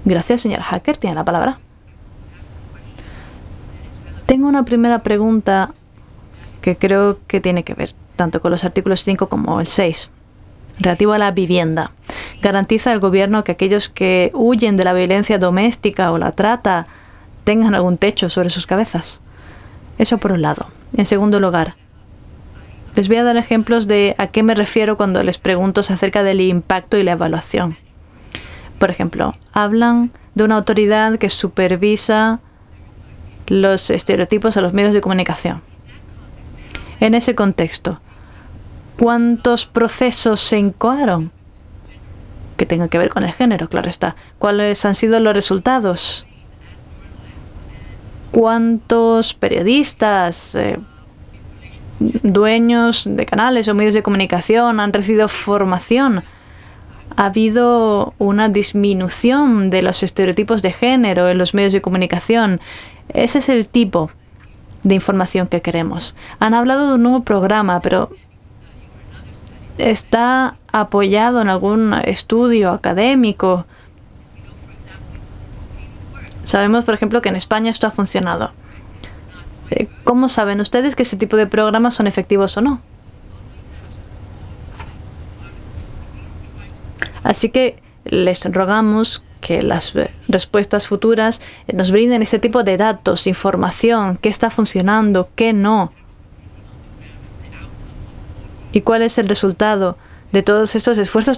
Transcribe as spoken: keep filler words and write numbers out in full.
Gracias, señora Hacker. Tiene la palabra. Tengo una primera pregunta que creo que tiene que ver tanto con los artículos cinco como el seis, relativo a la vivienda. ¿Garantiza el gobierno que aquellos que huyen de la violencia doméstica o la trata tengan algún techo sobre sus cabezas? Eso por un lado. En segundo lugar, les voy a dar ejemplos de a qué me refiero cuando les pregunto acerca del impacto y la evaluación. Por ejemplo, hablan de una autoridad que supervisa los estereotipos a los medios de comunicación. En ese contexto, ¿cuántos procesos se incoaron? Que tengan que ver con el género, claro está. ¿Cuáles han sido los resultados? ¿Cuántos periodistas, eh, dueños de canales o medios de comunicación han recibido formación? ¿Ha habido una disminución de los estereotipos de género en los medios de comunicación? Ese es el tipo de información que queremos. Han hablado de un nuevo programa, pero ¿está apoyado en algún estudio académico? Sabemos, por ejemplo, que en España esto ha funcionado. ¿Cómo saben ustedes que ese tipo de programas son efectivos o no? Así que les rogamos que las respuestas futuras nos brinden ese tipo de datos, información, qué está funcionando, qué no. ¿Y cuál es el resultado de todos estos esfuerzos